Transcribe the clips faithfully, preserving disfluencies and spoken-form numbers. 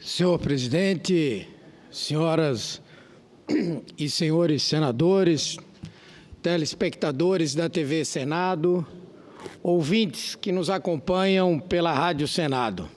Senhor presidente, senhoras e senhores senadores, telespectadores da T V Senado, ouvintes que nos acompanham pela Rádio Senado.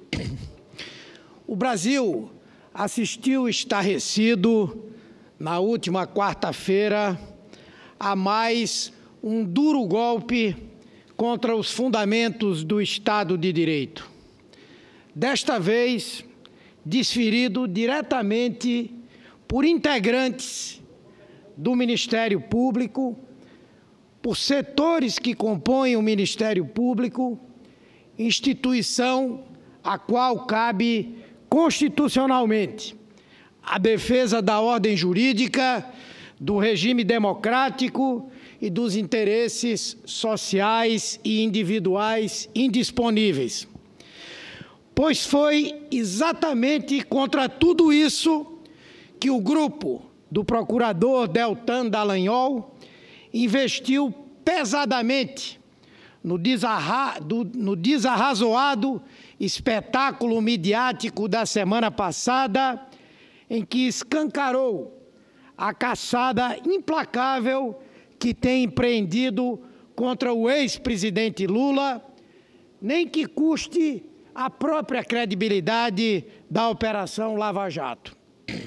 O Brasil assistiu estarrecido, na última quarta-feira, a mais um duro golpe contra os fundamentos do Estado de Direito. Desta vez, desferido diretamente por integrantes do Ministério Público, por setores que compõem o Ministério Público, instituição a qual cabe constitucionalmente a defesa da ordem jurídica, do regime democrático e dos interesses sociais e individuais indisponíveis. Pois foi exatamente contra tudo isso que o grupo do procurador Deltan Dallagnol investiu pesadamente no, desarra, do, no desarrazoado espetáculo midiático da semana passada, em que escancarou a caçada implacável que tem empreendido contra o ex-presidente Lula, nem que custe a própria credibilidade da Operação Lava Jato.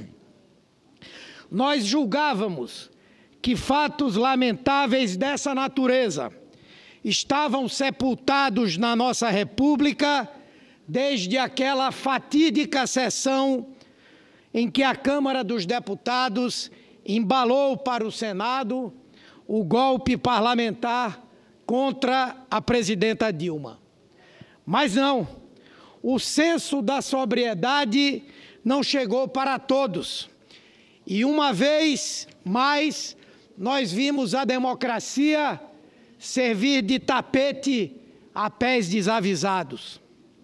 Nós julgávamos que fatos lamentáveis dessa natureza estavam sepultados na nossa República desde aquela fatídica sessão em que a Câmara dos Deputados embalou para o Senado o golpe parlamentar contra a presidenta Dilma. Mas não. O senso da sobriedade não chegou para todos. E uma vez mais, nós vimos a democracia servir de tapete a pés desavisados.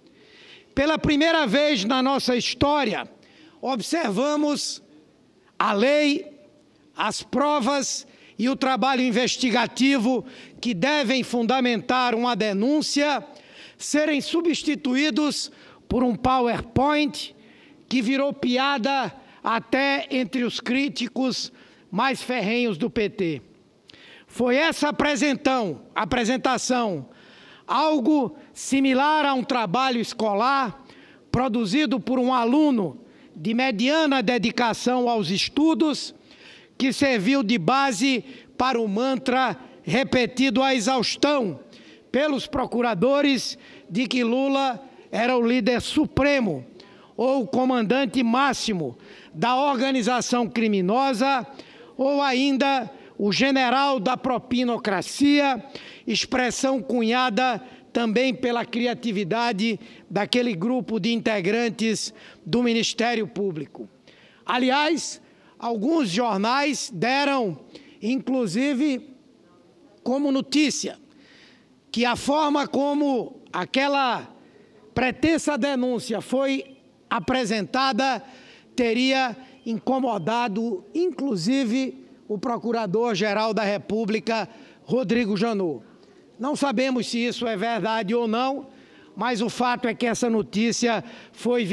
Pela primeira vez na nossa história, observamos a lei, as provas e o trabalho investigativo que devem fundamentar uma denúncia serem substituídos por um PowerPoint que virou piada até entre os críticos mais ferrenhos do P T. Foi essa apresentação algo similar a um trabalho escolar produzido por um aluno de mediana dedicação aos estudos, que serviu de base para o mantra repetido à exaustão pelos procuradores de que Lula era o líder supremo ou o comandante máximo da organização criminosa ou ainda o general da propinocracia, expressão cunhada também pela criatividade daquele grupo de integrantes do Ministério Público. Aliás, alguns jornais deram, inclusive, como notícia, que a forma como aquela pretensa denúncia foi apresentada teria incomodado, inclusive, o Procurador-Geral da República, Rodrigo Janot. Não sabemos se isso é verdade ou não, mas o fato é que essa notícia foi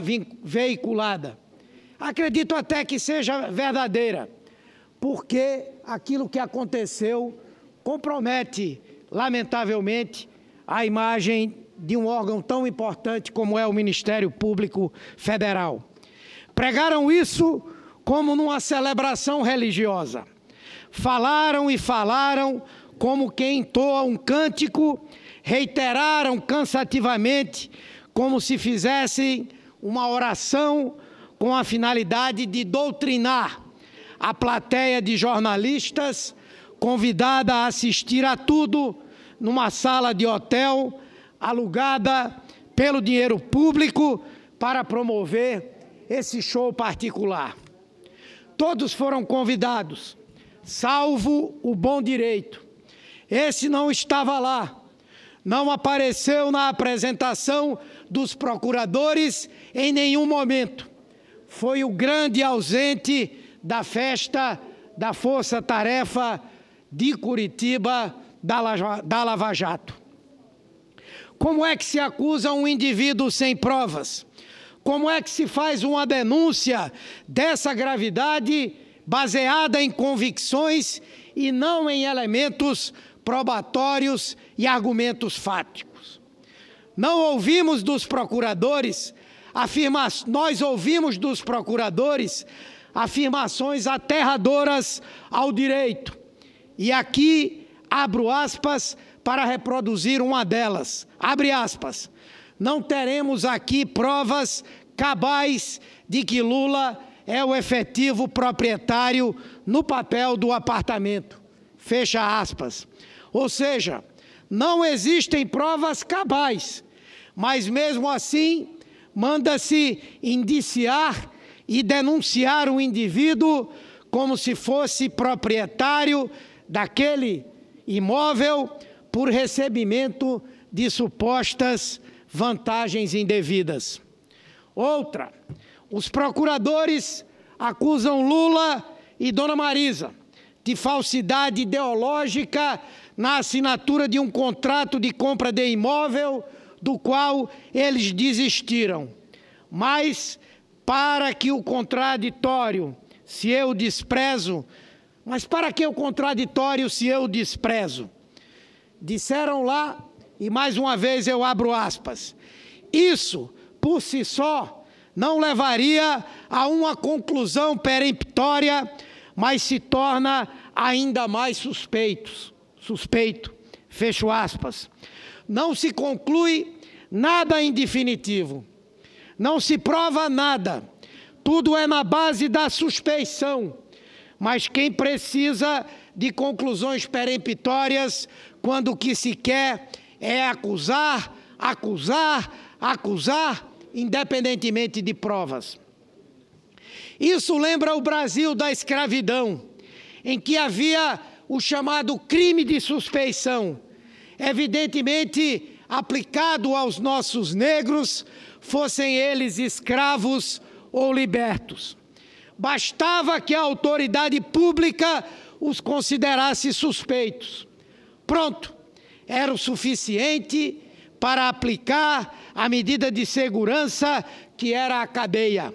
veiculada. Acredito até que seja verdadeira, porque aquilo que aconteceu compromete, lamentavelmente, a imagem de um órgão tão importante como é o Ministério Público Federal. Pregaram isso como numa celebração religiosa. Falaram e falaram como quem entoa um cântico, reiteraram cansativamente como se fizessem uma oração com a finalidade de doutrinar a plateia de jornalistas convidada a assistir a tudo numa sala de hotel alugada pelo dinheiro público para promover esse show particular. Todos foram convidados, salvo o Bom Direito. Esse não estava lá, não apareceu na apresentação dos procuradores em nenhum momento. Foi o grande ausente da festa da Força Tarefa de Curitiba da Lava Jato. Como é que se acusa um indivíduo sem provas? como é que se faz uma denúncia dessa gravidade baseada em convicções e não em elementos probatórios e argumentos fáticos. Não ouvimos dos procuradores, afirma, nós ouvimos dos procuradores afirmações aterradoras ao direito. E aqui abro aspas para reproduzir uma delas. Abre aspas. Não teremos aqui provas cabais de que Lula é o efetivo proprietário no papel do apartamento. Fecha aspas. Ou seja, não existem provas cabais, mas mesmo assim manda-se indiciar e denunciar o indivíduo como se fosse proprietário daquele imóvel por recebimento de supostas vantagens indevidas. Outra, os procuradores acusam Lula e Dona Marisa de falsidade ideológica na assinatura de um contrato de compra de imóvel do qual eles desistiram. Mas, para que o contraditório, se eu desprezo, mas para que o contraditório se eu desprezo? Disseram lá, e mais uma vez eu abro aspas, isso, por si só, não levaria a uma conclusão peremptória, mas se torna ainda mais suspeito. Suspeito, fecho aspas. Não se conclui nada em definitivo. Não se prova nada. Tudo é na base da suspeição. Mas quem precisa de conclusões peremptórias quando o que se quer é acusar, acusar, acusar, independentemente de provas. Isso lembra o Brasil da escravidão, em que havia o chamado crime de suspeição, evidentemente aplicado aos nossos negros, fossem eles escravos ou libertos. Bastava que a autoridade pública os considerasse suspeitos. Pronto, era o suficiente para aplicar a medida de segurança que era a cadeia.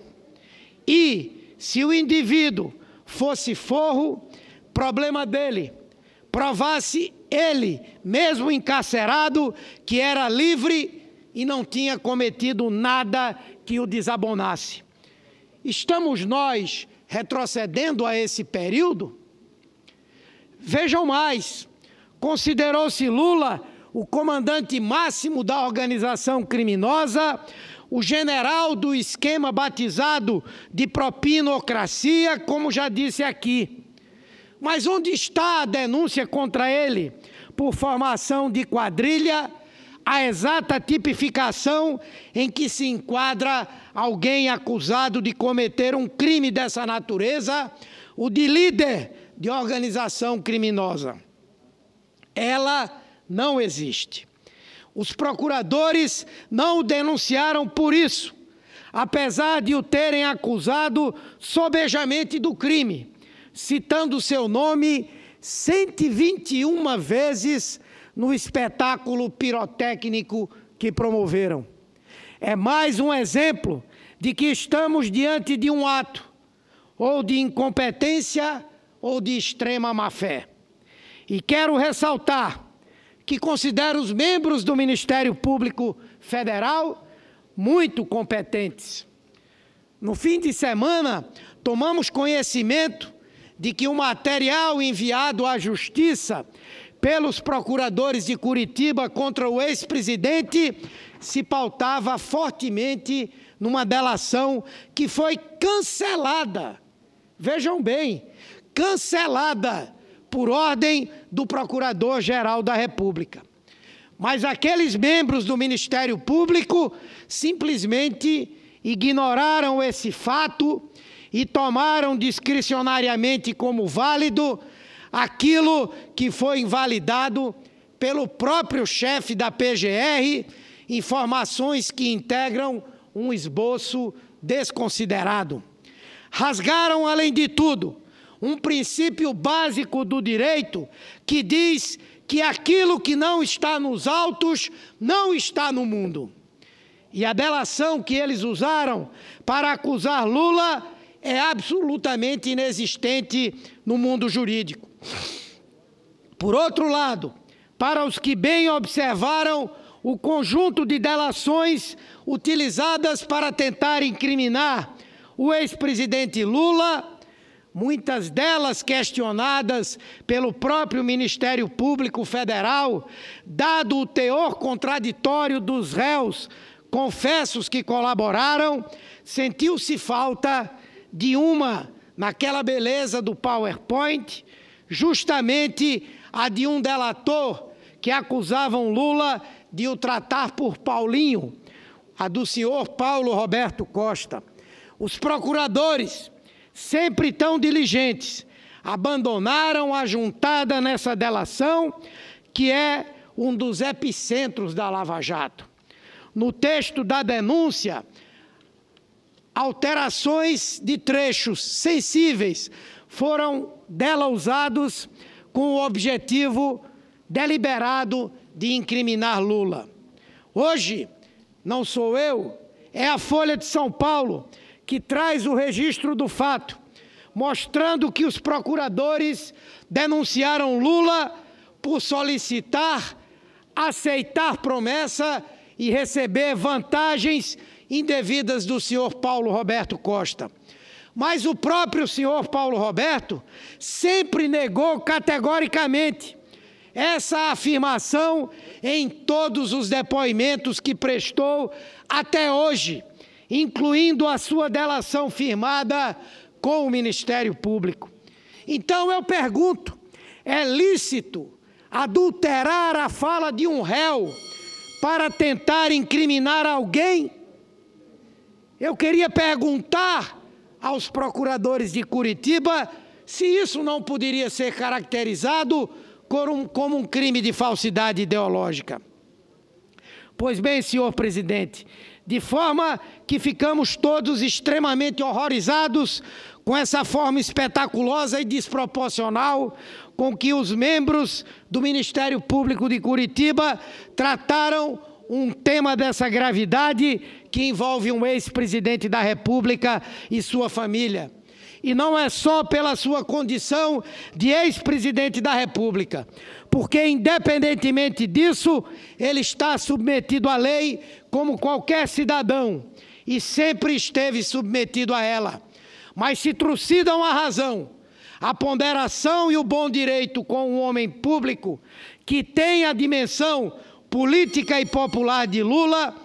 E, se o indivíduo fosse forro, problema dele, provasse ele, mesmo encarcerado, que era livre e não tinha cometido nada que o desabonasse. Estamos nós retrocedendo a esse período? Vejam mais, considerou-se Lula o comandante máximo da organização criminosa, o general do esquema batizado de propinocracia, como já disse aqui. Mas onde está a denúncia contra ele por formação de quadrilha, a exata tipificação em que se enquadra alguém acusado de cometer um crime dessa natureza, o de líder de organização criminosa? Ela não existe. Os procuradores não o denunciaram por isso, apesar de o terem acusado sobejamente do crime, citando seu nome cento e vinte e uma vezes no espetáculo pirotécnico que promoveram. É mais um exemplo de que estamos diante de um ato ou de incompetência ou de extrema má-fé. E quero ressaltar que considero os membros do Ministério Público Federal muito competentes. No fim de semana, tomamos conhecimento de que o material enviado à Justiça pelos procuradores de Curitiba contra o ex-presidente se pautava fortemente numa delação que foi cancelada. Vejam bem, cancelada por ordem do Procurador-Geral da República. Mas aqueles membros do Ministério Público simplesmente ignoraram esse fato e tomaram discricionariamente como válido aquilo que foi invalidado pelo próprio chefe da P G R, informações que integram um esboço desconsiderado. Rasgaram, além de tudo, um princípio básico do direito que diz que aquilo que não está nos autos não está no mundo. E a delação que eles usaram para acusar Lula é absolutamente inexistente no mundo jurídico. Por outro lado, para os que bem observaram o conjunto de delações utilizadas para tentar incriminar o ex-presidente Lula, muitas delas questionadas pelo próprio Ministério Público Federal, dado o teor contraditório dos réus confessos que colaboraram, sentiu-se falta de uma, naquela beleza do PowerPoint, justamente a de um delator que acusavam Lula de o tratar por Paulinho, a do senhor Paulo Roberto Costa. Os procuradores, sempre tão diligentes, abandonaram a juntada nessa delação, que é um dos epicentros da Lava Jato. No texto da denúncia, alterações de trechos sensíveis foram dela usados com o objetivo deliberado de incriminar Lula. Hoje, não sou eu, é a Folha de São Paulo que traz o registro do fato, mostrando que os procuradores denunciaram Lula por solicitar, aceitar promessa e receber vantagens indevidas do senhor Paulo Roberto Costa. Mas o próprio senhor Paulo Roberto sempre negou categoricamente essa afirmação em todos os depoimentos que prestou até hoje, incluindo a sua delação firmada com o Ministério Público. Então eu pergunto, é lícito adulterar a fala de um réu para tentar incriminar alguém? Eu queria perguntar aos procuradores de Curitiba se isso não poderia ser caracterizado como um crime de falsidade ideológica. Pois bem, senhor presidente, de forma que ficamos todos extremamente horrorizados com essa forma espetaculosa e desproporcional com que os membros do Ministério Público de Curitiba trataram um tema dessa gravidade que envolve um ex-presidente da República e sua família. E não é só pela sua condição de ex-presidente da República, porque, independentemente disso, ele está submetido à lei como qualquer cidadão e sempre esteve submetido a ela. Mas se trucidam a razão, a ponderação e o bom direito com um homem público que tem a dimensão política e popular de Lula,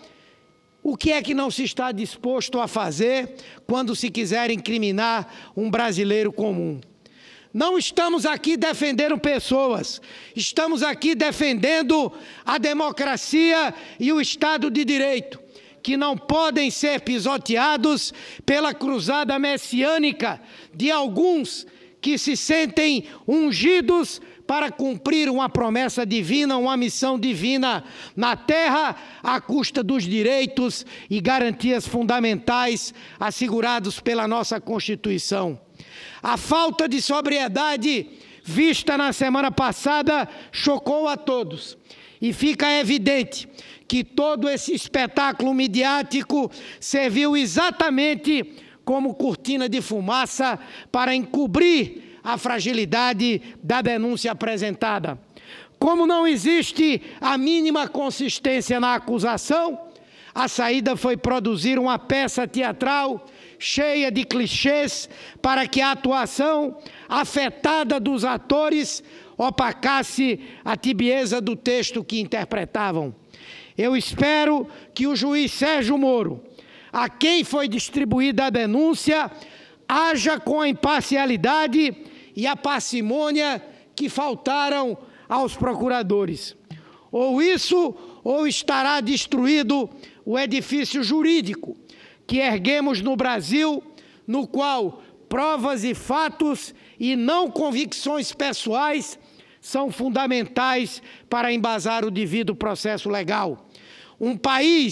o que é que não se está disposto a fazer quando se quiser incriminar um brasileiro comum? Não estamos aqui defendendo pessoas, estamos aqui defendendo a democracia e o Estado de Direito, que não podem ser pisoteados pela cruzada messiânica de alguns que se sentem ungidos para cumprir uma promessa divina, uma missão divina na terra, à custa dos direitos e garantias fundamentais assegurados pela nossa Constituição. A falta de sobriedade vista na semana passada chocou a todos. E fica evidente que todo esse espetáculo midiático serviu exatamente como cortina de fumaça para encobrir a fragilidade da denúncia apresentada. Como não existe a mínima consistência na acusação, a saída foi produzir uma peça teatral cheia de clichês para que a atuação afetada dos atores opacasse a tibieza do texto que interpretavam. Eu espero que o juiz Sérgio Moro, a quem foi distribuída a denúncia, haja com a imparcialidade e a parcimônia que faltaram aos procuradores. Ou isso, ou estará destruído o edifício jurídico que erguemos no Brasil, no qual provas e fatos e não convicções pessoais são fundamentais para embasar o devido processo legal. Um país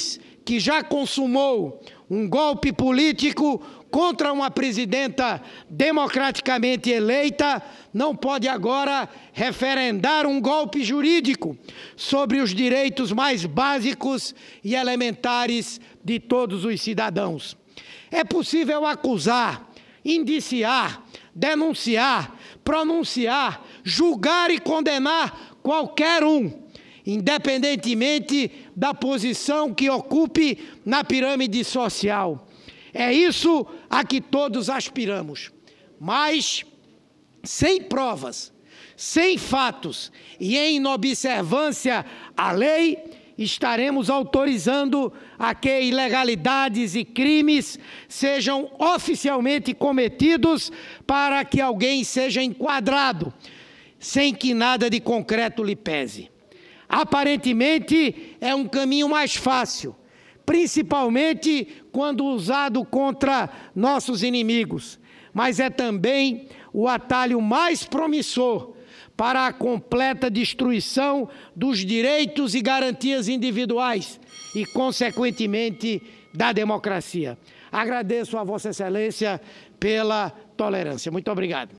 que já consumou um golpe político contra uma presidenta democraticamente eleita, não pode agora referendar um golpe jurídico sobre os direitos mais básicos e elementares de todos os cidadãos. É possível acusar, indiciar, denunciar, pronunciar, julgar e condenar qualquer um, independentemente da posição que ocupe na pirâmide social. É isso a que todos aspiramos. Mas, sem provas, sem fatos e em inobservância à lei, estaremos autorizando a que ilegalidades e crimes sejam oficialmente cometidos para que alguém seja enquadrado, sem que nada de concreto lhe pese. Aparentemente, é um caminho mais fácil, principalmente quando usado contra nossos inimigos, mas é também o atalho mais promissor para a completa destruição dos direitos e garantias individuais e, consequentemente, da democracia. Agradeço a Vossa Excelência pela tolerância. Muito obrigado.